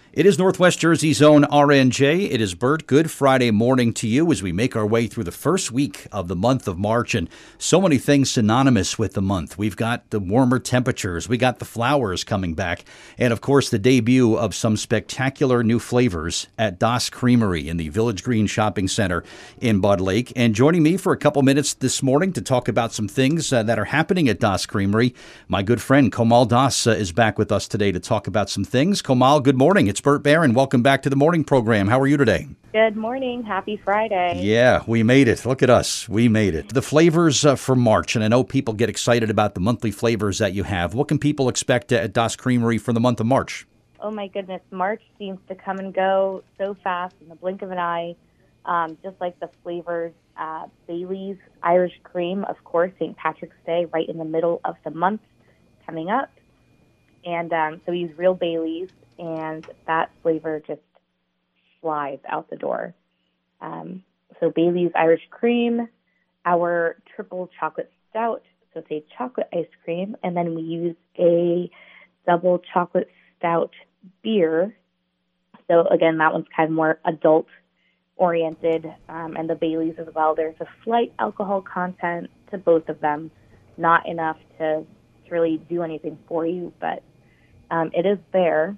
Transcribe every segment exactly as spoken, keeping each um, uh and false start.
It is Northwest Jersey's own R N J. It is Bert. Good Friday morning to you as we make our way through the first week of the month of March, and so many things synonymous with the month. We've got the warmer temperatures, we got the flowers coming back, and of course the debut of some spectacular new flavors at Das Creamery in the Village Green Shopping Center in Budd Lake. And joining me for a couple minutes this morning to talk about some things uh, that are happening at Das Creamery, my good friend Komal Das uh, is back with us today to talk about some things. Komal, good morning. It's Bert Barron. Welcome back to the morning program. How are you today? Good morning. Happy Friday. Yeah, we made it. Look at us. We made it. The flavors uh, for March, and I know people get excited about the monthly flavors that you have. What can people expect at Das Creamery for the month of March? Oh my goodness. March seems to come and go so fast in the blink of an eye. Um, just like the flavors, uh, Bailey's Irish Cream, of course, Saint Patrick's Day, right in the middle of the month coming up. And um, so we use real Bailey's, and that flavor just flies out the door. Um, so Bailey's Irish Cream, our triple chocolate stout, so it's a chocolate ice cream, and then we use a double chocolate stout beer. So again, that one's kind of more adult oriented, um, and the Bailey's as well. There's a slight alcohol content to both of them, not enough to, to really do anything for you, but um, it is there.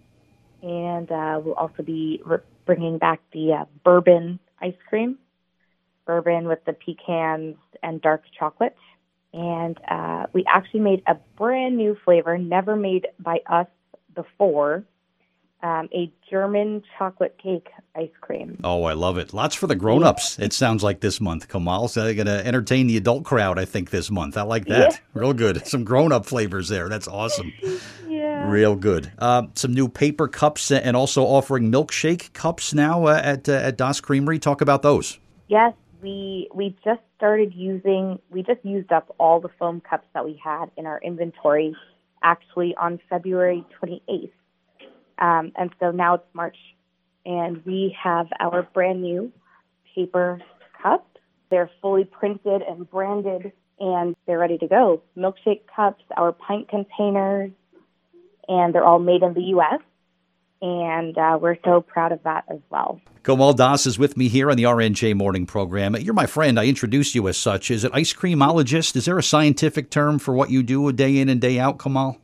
And uh, we'll also be re- bringing back the uh, bourbon ice cream, bourbon with the pecans and dark chocolate. And uh, we actually made a brand new flavor, never made by us before, um, a German chocolate cake ice cream. Oh, I love it. Lots for the grown-ups, it sounds like this month, Komal. So they're going to entertain the adult crowd, I think, this month. I like that. Yeah. Real good. Some grown-up flavors there. That's awesome. Yeah. Real good. Uh, some new paper cups and also offering milkshake cups now uh, at uh, at Das Creamery. Talk about those. Yes, we we just started using, we just used up all the foam cups that we had in our inventory actually on February twenty-eighth. Um, and so now it's March, and we have our brand new paper cups. They're fully printed and branded, and they're ready to go. Milkshake cups, our pint containers, and they're all made in the U S, and uh, we're so proud of that as well. Komal Das is with me here on the R N J Morning Program. You're my friend. I introduced you as such. Is it ice creamologist? Is there a scientific term for what you do day in and day out, Komal?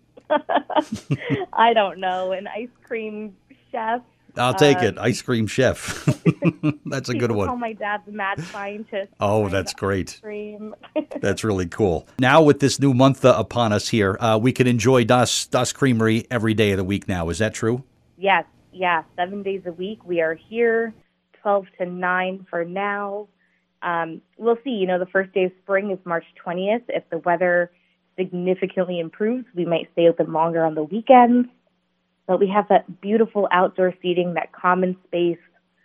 I don't know. An ice cream chef. I'll take um, it. Ice cream chef. That's a good one. Call my dad's a mad scientist. Oh, that's great. Cream. That's really cool. Now with this new month uh, upon us here, uh, we can enjoy Das, Das Creamery every day of the week now. Is that true? Yes. Yeah. Seven days a week. We are here twelve to nine for now. Um, we'll see. You know, the first day of spring is March twentieth. If the weather significantly improves, we might stay open longer on the weekends. But we have that beautiful outdoor seating, that common space,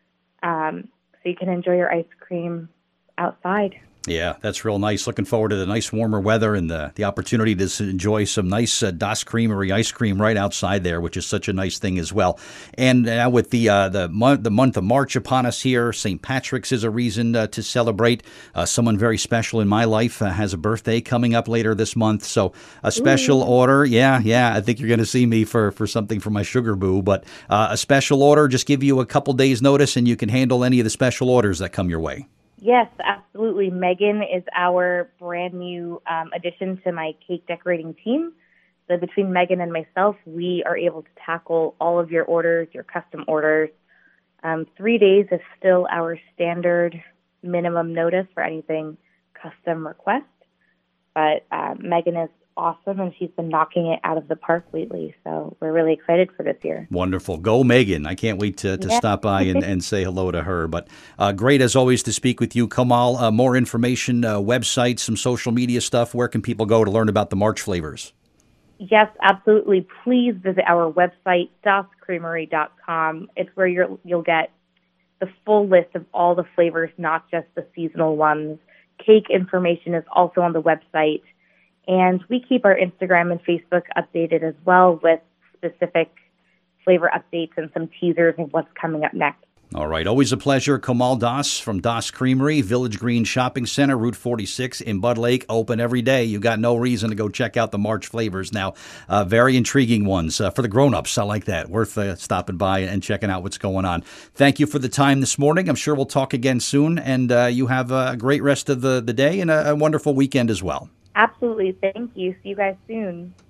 um, so you can enjoy your ice cream outside. Yeah, that's real nice. Looking forward to the nice warmer weather and the, the opportunity to enjoy some nice uh, Das Creamery ice cream right outside there, which is such a nice thing as well. And now with the uh, the month the month of March upon us here, Saint Patrick's is a reason uh, to celebrate. Uh, someone very special in my life uh, has a birthday coming up later this month, so a special Ooh. order. Yeah, yeah, I think you're going to see me for, for something for my sugar boo, but uh, a special order. Just give you a couple days notice, and you can handle any of the special orders that come your way. Yes, absolutely. Megan is our brand new um, addition to my cake decorating team. So between Megan and myself, we are able to tackle all of your orders, your custom orders. Um, three days is still our standard minimum notice for anything custom request. But uh, Megan is awesome, and she's been knocking it out of the park lately. So we're really excited for this year. Wonderful. Go, Megan. I can't wait to, to yeah. stop by and, and say hello to her. But uh, great, as always, to speak with you. Komal, uh, more information, uh, websites, some social media stuff. Where can people go to learn about the March flavors? Yes, absolutely. Please visit our website, das creamery dot com. It's where you're, you'll get the full list of all the flavors, not just the seasonal ones. Cake information is also on the website. And we keep our Instagram and Facebook updated as well with specific flavor updates and some teasers of what's coming up next. All right. Always a pleasure. Kamal Das from Das Creamery, Village Green Shopping Center, Route forty-six in Bud Lake. Open every day. You got no reason to go check out the March flavors now. Uh, very intriguing ones uh, for the grown-ups. I like that. Worth uh, stopping by and checking out what's going on. Thank you for the time this morning. I'm sure we'll talk again soon. And uh, you have a great rest of the, the day and a, a wonderful weekend as well. Absolutely. Thank you. See you guys soon.